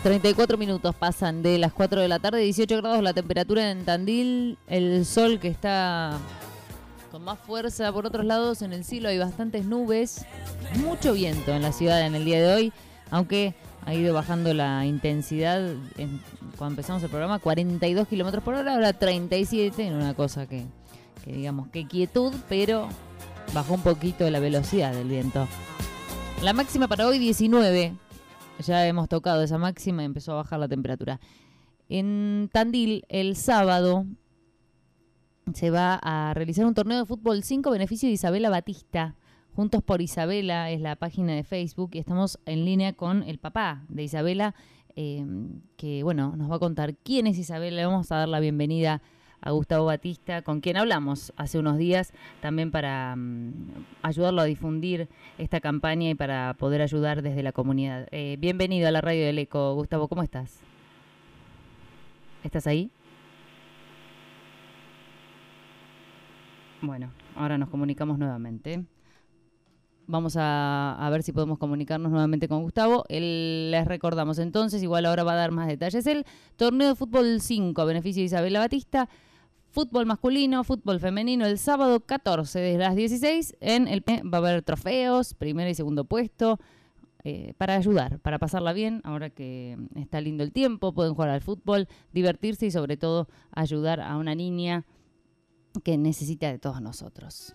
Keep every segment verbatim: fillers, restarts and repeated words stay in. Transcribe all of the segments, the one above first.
treinta y cuatro minutos pasan de las cuatro de la tarde, dieciocho grados la temperatura en Tandil, el sol que está con más fuerza. Por otros lados, en el cielo hay bastantes nubes, mucho viento en la ciudad en el día de hoy, aunque ha ido bajando la intensidad. En, cuando empezamos el programa, cuarenta y dos kilómetros por hora, ahora treinta y siete, en una cosa que, que digamos que quietud, pero bajó un poquito la velocidad del viento. La máxima para hoy, diecinueve. Ya hemos tocado esa máxima y empezó a bajar la temperatura. En Tandil, el sábado, se va a realizar un torneo de fútbol cinco, beneficio de Isabela Batista. Juntos por Isabela es la página de Facebook y estamos en línea con el papá de Isabela, eh, que bueno, nos va a contar quién es Isabela. Le vamos a dar la bienvenida a Gustavo Batista, con quien hablamos hace unos días, también para um, ayudarlo a difundir esta campaña y para poder ayudar desde la comunidad. Eh, bienvenido a la Radio del Eco, Gustavo, ¿cómo estás? ¿Estás ahí? Bueno, ahora nos comunicamos nuevamente. Vamos a, a ver si podemos comunicarnos nuevamente con Gustavo. Él, les recordamos entonces, igual ahora va a dar más detalles. El torneo de fútbol cinco, beneficio de Isabela Batista. Fútbol masculino, fútbol femenino, el sábado catorce, desde las dieciséis, en el va a haber trofeos, primer y segundo puesto, eh, para ayudar, para pasarla bien, ahora que está lindo el tiempo, pueden jugar al fútbol, divertirse y sobre todo ayudar a una niña que necesita de todos nosotros.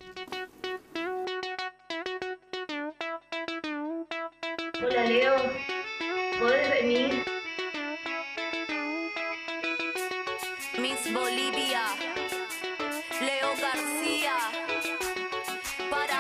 Hola Leo, ¿podés venir? Miss Bolivia, Leo García, para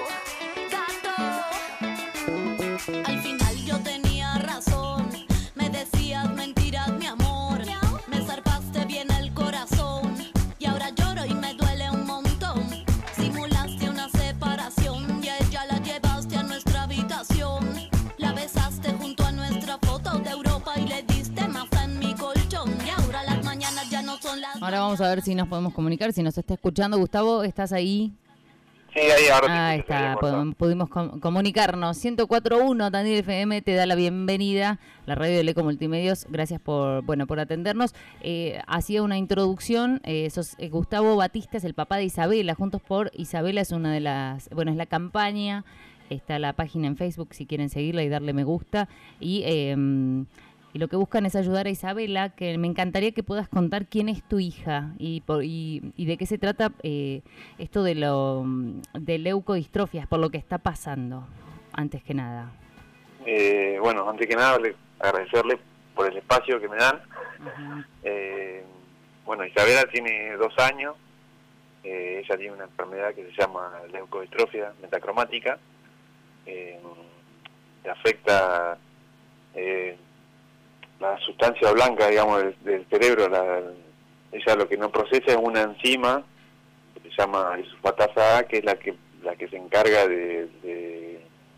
vos, gato. Al final yo tenía razón, me decías mentiras, mi amor. Me zarpaste bien el corazón y ahora lloro y me duele un montón. Simulaste una separación y a ella la llevaste a nuestra habitación. La besaste junto a nuestra foto de Europa y le diste masa en mi colchón. Y ahora las mañanas ya no son las. Ahora vamos a ver si nos podemos comunicar, si nos está escuchando. Gustavo, ¿estás ahí? Sí, ahí ahora. Ahí está, pudimos, pudimos com- comunicarnos. ciento cuatro punto uno Tandil F M te da la bienvenida, la radio del Eco Multimedios. Gracias por bueno por atendernos. Eh, hacía una introducción, eh, sos, eh, Gustavo Batista es el papá de Isabela, Juntos por Isabela es una de las, bueno, es la campaña. Está la página en Facebook si quieren seguirla y darle me gusta. Y, eh, y lo que buscan es ayudar a Isabela, que me encantaría que puedas contar quién es tu hija y, por, y, y de qué se trata eh, esto de, lo, de leucodistrofias, por lo que está pasando, antes que nada. Eh, bueno, antes que nada, agradecerle por el espacio que me dan. Uh-huh. eh, bueno, Isabela tiene dos años. Eh, ella tiene una enfermedad que se llama leucodistrofia metacromática. Eh, le afecta eh, la sustancia blanca, digamos, del, del cerebro. La, ella lo que no procesa es una enzima que se llama isofatasa A, que es la que la que se encarga de, de,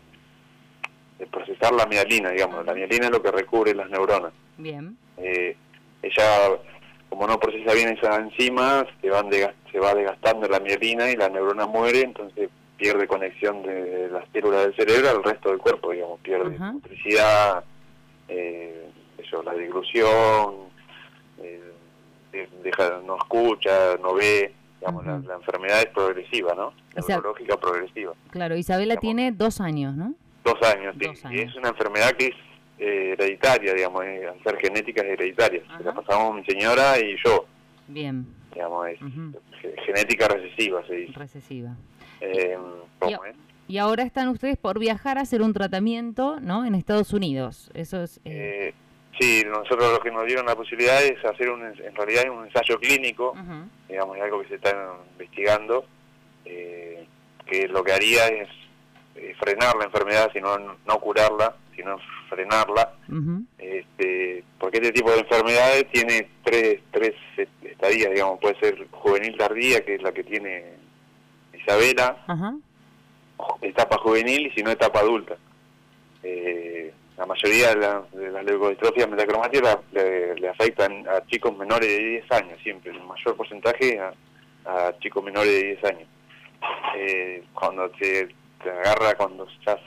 de procesar la mielina, digamos. La mielina es lo que recubre las neuronas. Bien. Eh, ella, como no procesa bien esa enzima, se, van de, se va desgastando la mielina y la neurona muere, entonces pierde conexión de las células del cerebro al resto del cuerpo, digamos, pierde uh-huh. motricidad, eh, eso, la deglución, eh, deja, no escucha, no ve, digamos, uh-huh. la, la enfermedad es progresiva, ¿no? Neurológica progresiva. Claro, Isabela digamos, tiene dos años, ¿no? Dos años, sí. Dos años. Y es una enfermedad que es eh, hereditaria, digamos, eh, al ser genética es hereditaria. Uh-huh. Se la pasamos mi señora y yo. Bien. Digamos, es uh-huh. genética recesiva, se dice. Recesiva. Eh, ¿cómo y, es? y ahora están ustedes por viajar a hacer un tratamiento, ¿no? En Estados Unidos. Eso es. Eh... Eh, sí, nosotros lo que nos dieron la posibilidad es hacer un, en realidad un ensayo clínico, uh-huh. digamos, es algo que se está investigando, eh, que lo que haría es eh, frenar la enfermedad, sino no curarla, sino frenarla, uh-huh. este, porque este tipo de enfermedades tiene tres, tres estadías, digamos, puede ser juvenil tardía, que es la que tiene Isabela, uh-huh. etapa juvenil y si no etapa adulta. Eh, la mayoría de, la, de las leucodistrofias metacromáticas le, le afectan a chicos menores de diez años, siempre, el mayor porcentaje a, a chicos menores de diez años. Eh, cuando te, te agarra, cuando ya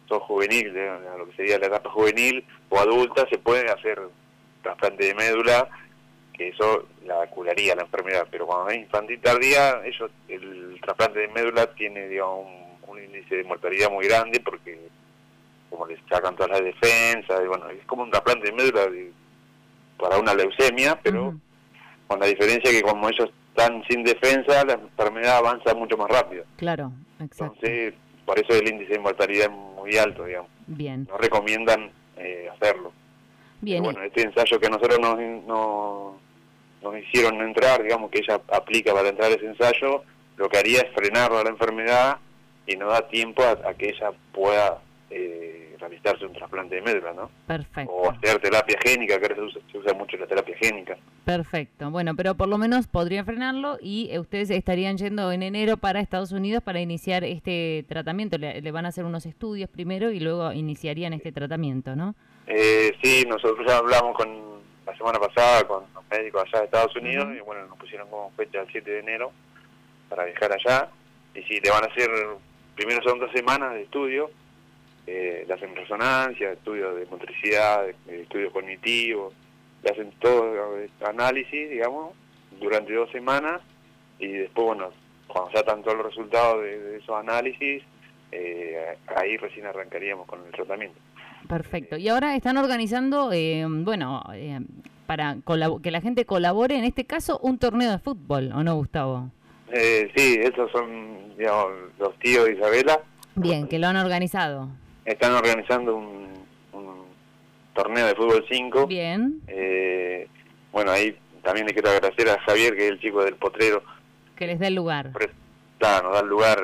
sos juvenil, de, de lo que sería la etapa juvenil o adulta, se puede hacer trasplante de médula, que eso la curaría la enfermedad, pero cuando es infantil tardía, ellos, el trasplante de médula tiene, digamos, un, un índice de mortalidad muy grande, porque como les sacan todas las defensas, y bueno, es como un trasplante de médula de, para una leucemia, pero uh-huh. con la diferencia que como ellos están sin defensa, la enfermedad avanza mucho más rápido. Claro, exacto. Entonces, por eso el índice de mortalidad es muy alto, digamos. Bien. No recomiendan eh, hacerlo. Bien. Pero bueno, este ensayo que nosotros nos, nos, nos hicieron entrar, digamos que ella aplica para entrar a ese ensayo, lo que haría es frenarla la enfermedad y no da tiempo a, a que ella pueda eh, realizarse un trasplante de médula, ¿no? Perfecto. O hacer terapia génica, que ahora se usa, se usa mucho la terapia génica. Perfecto. Bueno, pero por lo menos podrían frenarlo y eh, ustedes estarían yendo en enero para Estados Unidos para iniciar este tratamiento. Le, le van a hacer unos estudios primero y luego iniciarían este tratamiento, ¿no? Eh, sí, nosotros ya hablamos con la semana pasada con los médicos allá de Estados Unidos uh-huh. y bueno, nos pusieron como fecha el siete de enero para viajar allá. Y sí, le van a hacer, primero son dos semanas de estudio, eh, le hacen resonancia, estudios de motricidad, de, estudios cognitivos, le hacen todo análisis, digamos, durante dos semanas y después, bueno, cuando ya están todos los resultados de, de esos análisis, eh, ahí recién arrancaríamos con el tratamiento. Perfecto. Y ahora están organizando, eh, bueno, eh, para que la gente colabore, en este caso, un torneo de fútbol, ¿o no, Gustavo? Eh, sí, esos son, digamos, los tíos de Isabela. Bien, que lo han organizado. Están organizando un, un torneo de fútbol cinco. Bien. Eh, bueno, ahí también le quiero agradecer a Javier, que es el chico del Potrero. Que les dé el lugar. Claro, nos da el lugar,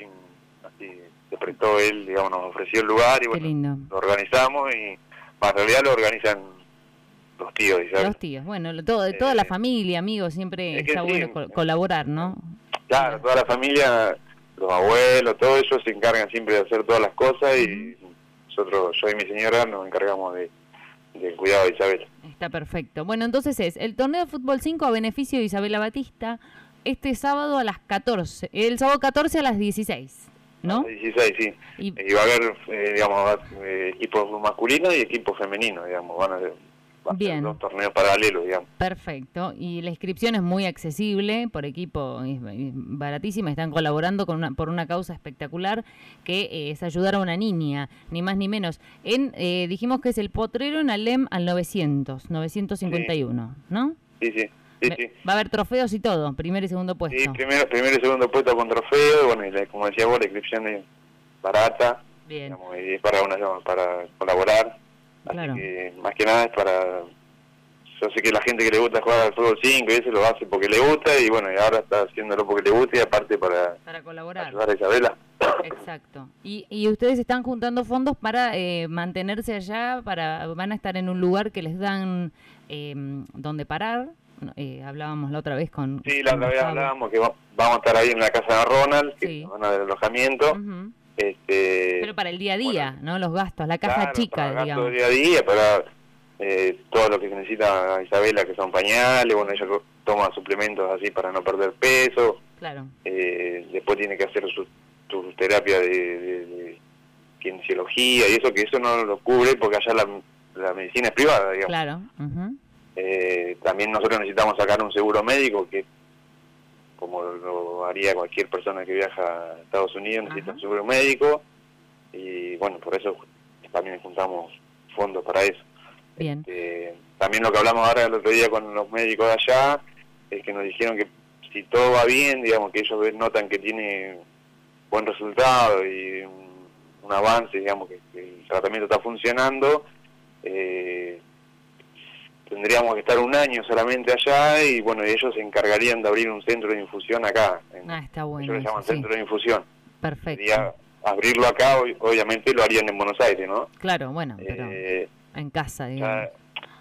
así se prestó él, digamos, nos ofreció el lugar y bueno, lindo. Lo organizamos y en realidad lo organizan los tíos, ¿sabes? Los tíos, bueno, todo, de toda eh, la familia, amigos, siempre está bueno sí, co colaborar, ¿no? Claro, toda la familia, los abuelos, todos ellos se encargan siempre de hacer todas las cosas y uh-huh. nosotros, yo y mi señora, nos encargamos de del cuidado de Isabela. Está perfecto. Bueno, entonces es el torneo de fútbol cinco a beneficio de Isabela Batista este sábado a las catorce, el sábado catorce a las dieciséis. ¿No? dieciséis, sí. Y, y va a haber, eh, digamos, eh, equipos masculinos y equipos femeninos, digamos, van a hacer, van a ser dos torneos paralelos, digamos. Perfecto, y la inscripción es muy accesible, por equipo es, es baratísima, están colaborando con una, por una causa espectacular, que eh, es ayudar a una niña, ni más ni menos. En eh, dijimos que es el Potrero en Alem al novecientos, novecientos cincuenta y uno, sí. ¿No? Sí, sí. Sí, sí. Va a haber trofeos y todo, primer y segundo puesto. Sí, primero, primero y segundo puesto con trofeo, bueno, y la, como decía vos, la inscripción es barata. Bien. Digamos, y es para, una, para colaborar. Claro. Así que, más que nada es para... Yo sé que la gente que le gusta jugar al fútbol cinco y eso lo hace porque le gusta y bueno, y ahora está haciéndolo porque le gusta y aparte para, para colaborar. Ayudar a Isabela. Exacto. Y, y ustedes están juntando fondos para eh, mantenerse allá, para van a estar en un lugar que les dan eh, donde parar. Eh, hablábamos la otra vez con... Sí, la otra vez hablábamos que vamos a estar ahí en la casa de Ronald, que sí. van a dar alojamiento. Uh-huh. este, Pero para el día a día, bueno, ¿no? Los gastos, la caja claro, chica, para digamos. Para el día a día, para eh, todo lo que se necesita Isabela, que son pañales, bueno, ella toma suplementos así para no perder peso. Claro. Eh, después tiene que hacer su, su terapia de, de, de kinesiología y eso, que eso no lo cubre porque allá la, la medicina es privada, digamos. Claro. Uh-huh. Eh, también nosotros necesitamos sacar un seguro médico que, como lo haría cualquier persona que viaja a Estados Unidos, necesita Ajá. un seguro médico y bueno, por eso también juntamos fondos para eso. Bien. Eh, también lo que hablamos ahora el otro día con los médicos de allá es que nos dijeron que si todo va bien, digamos que ellos notan que tiene buen resultado y un, un avance, digamos que, que el tratamiento está funcionando, eh, tendríamos que estar un año solamente allá y bueno, ellos se encargarían de abrir un centro de infusión acá. En, ah, está bueno. Ellos le llaman sí. centro de infusión. Perfecto. Sería abrirlo acá, obviamente lo harían en Buenos Aires, ¿no? Claro, bueno, pero eh, en casa, digamos.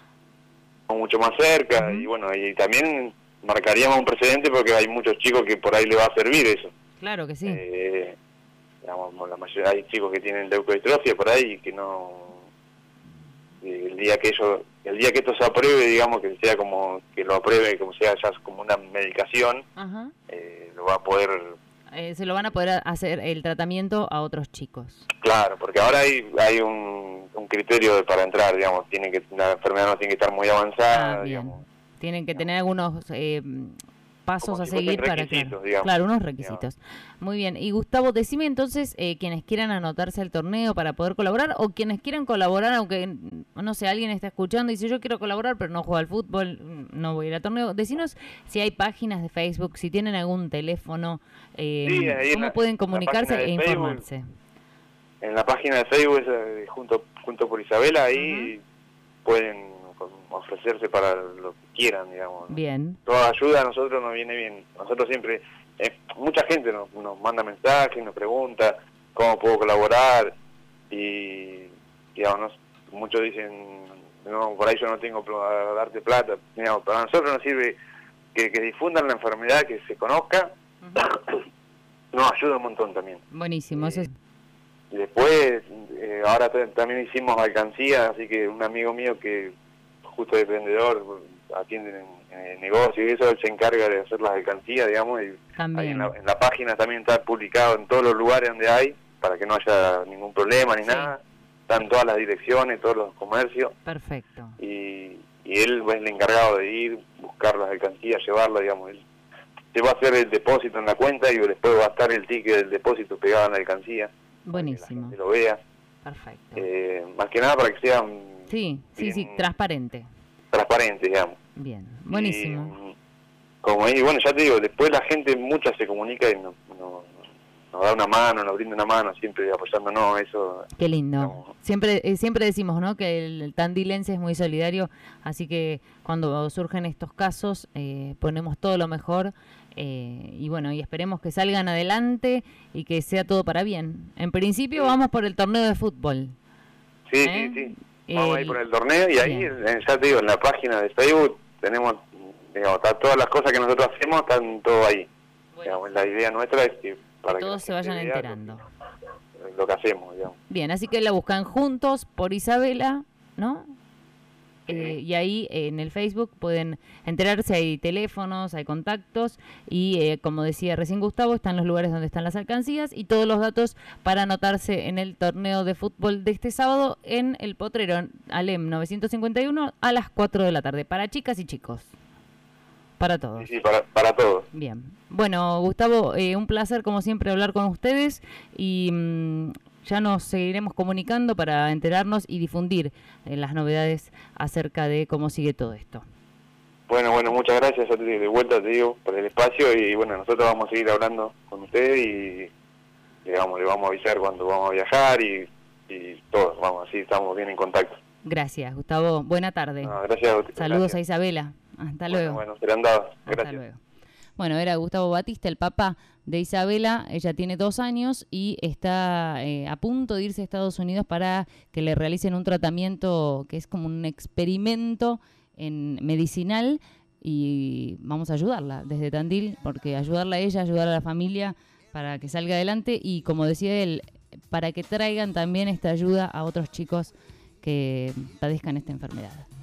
Mucho más cerca uh-huh. y bueno, y también marcaríamos un precedente porque hay muchos chicos que por ahí le va a servir eso. Claro que sí. Eh, digamos, la mayoría, hay chicos que tienen leucodistrofia por ahí y que no... el día que ellos el día que esto se apruebe, digamos que sea como que lo apruebe como sea ya como una medicación, uh-huh. eh, lo va a poder eh, se lo van a poder hacer el tratamiento a otros chicos. Claro, porque ahora hay hay un, un criterio para entrar, digamos, tiene que la enfermedad no tiene que estar muy avanzada, Ah, bien. digamos. Tienen que tener algunos eh, pasos Como a si fuesen seguir para que... requisitos, digamos. Claro, unos requisitos. Muy bien. Y Gustavo, decime entonces, eh, quienes quieran anotarse al torneo para poder colaborar, o quienes quieran colaborar, aunque, no sé, alguien está escuchando y dice, yo quiero colaborar, pero no juego al fútbol, no voy a ir al torneo. Decinos si hay páginas de Facebook, si tienen algún teléfono, eh, Sí, ahí en cómo la- pueden en la comunicarse página e de Facebook. informarse. En la página de Facebook, eh, junto junto por Isabela, ahí pueden ofrecerse para lo que quieran, digamos. Bien. Toda ayuda a nosotros nos viene bien. Nosotros siempre, eh, mucha gente nos, nos manda mensajes, nos pregunta cómo puedo colaborar y, digamos, nos- muchos dicen, no, por ahí yo no tengo para darte plata. Digamos, para nosotros nos sirve que, que difundan la enfermedad, que se conozca, nos ayuda un montón también. Buenísimo. Eso es... Y después, eh, ahora t- también hicimos alcancía, así que un amigo mío que justo es vendedor, atiende en, en el negocio y eso, él se encarga de hacer las alcancías, digamos, y ahí También. en la, en la página también está publicado en todos los lugares donde hay, para que no haya ningún problema ni Sí. nada. Están todas las direcciones, todos los comercios, Perfecto. y, y él es el encargado de ir, buscar las alcancías, llevarlas, digamos. Él se va a hacer el depósito en la cuenta y después va a estar el ticket del depósito pegado en la alcancía. Buenísimo. Que lo vea, Perfecto. eh, más que nada para que sea Sí, sí, bien sí, transparente. transparente, digamos. Bien, buenísimo. Y, como ahí, bueno, ya te digo, después la gente mucha se comunica y nos no, nos da una mano, nos brinda una mano, siempre apoyándonos, eso. Qué lindo. digamos. Siempre eh, siempre decimos, ¿no?, que el tandilense es muy solidario, así que cuando surgen estos casos eh, ponemos todo lo mejor. Eh, y bueno, y esperemos que salgan adelante y que sea todo para bien. En principio vamos por el torneo de fútbol. Sí, ¿Eh? sí, sí. Vamos a ir El- por el torneo y ahí, Bien. eh, ya te digo, en la página de Facebook tenemos, digamos, está- todas las cosas que nosotros hacemos están todo ahí. Digamos, la idea nuestra es que para que Todos la se gente vayan vea enterando. Lo, lo que hacemos, digamos. Bien, así que la buscan juntos por Isabela, ¿no? Eh, y ahí eh, en el Facebook pueden enterarse, hay teléfonos, hay contactos y eh, como decía recién Gustavo, están los lugares donde están las alcancías y todos los datos para anotarse en el torneo de fútbol de este sábado en el Potrero Alem novecientos cincuenta y uno a las cuatro de la tarde, para chicas y chicos, para todos. Sí, sí, para, para todos. Bien. Bueno, Gustavo, eh, un placer como siempre hablar con ustedes y mm, ya nos seguiremos comunicando para enterarnos y difundir eh, las novedades acerca de cómo sigue todo esto. Bueno, bueno, muchas gracias. Yo te- de vuelta te digo por el espacio y bueno, nosotros vamos a seguir hablando con ustedes y digamos, le vamos a avisar cuando vamos a viajar y, y todo, vamos, así estamos bien en contacto. Gracias, Gustavo. Buena tarde. No, gracias a usted. Saludos gracias. a Isabela. Hasta Bueno, luego. Bueno, serán dados. Hasta Gracias. luego. Bueno, era Gustavo Batista, el papá de Isabela. Ella tiene dos años y está eh, a punto de irse a Estados Unidos para que le realicen un tratamiento que es como un experimento en medicinal y vamos a ayudarla desde Tandil, porque ayudarla a ella, ayudar a la familia para que salga adelante y, como decía él, para que traigan también esta ayuda a otros chicos que padezcan esta enfermedad.